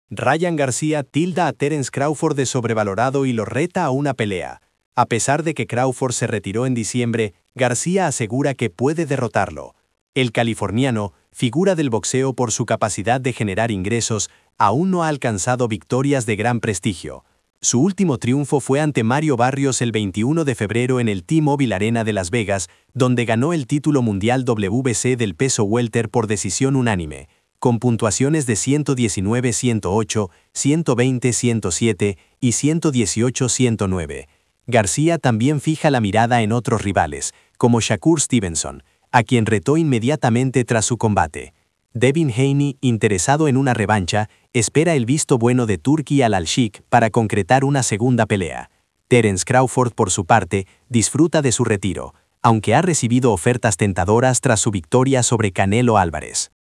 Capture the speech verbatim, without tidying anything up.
Ryan García tilda a Terence Crawford de sobrevalorado y lo reta a una pelea. A pesar de que Crawford se retiró en diciembre, García asegura que puede derrotarlo. El californiano, figura del boxeo por su capacidad de generar ingresos, aún no ha alcanzado victorias de gran prestigio. Su último triunfo fue ante Mario Barrios el veintiuno de febrero en el T-Mobile Arena de Las Vegas, donde ganó el título mundial W B C del peso welter por decisión unánime, con puntuaciones de ciento diecinueve a ciento ocho, ciento veinte a ciento siete y ciento dieciocho a ciento nueve. García también fija la mirada en otros rivales, como Shakur Stevenson, a quien retó inmediatamente tras su combate. Devin Haney, interesado en una revancha, espera el visto bueno de Turki Al-Sheikh para concretar una segunda pelea. Terence Crawford, por su parte, disfruta de su retiro, aunque ha recibido ofertas tentadoras tras su victoria sobre Canelo Álvarez.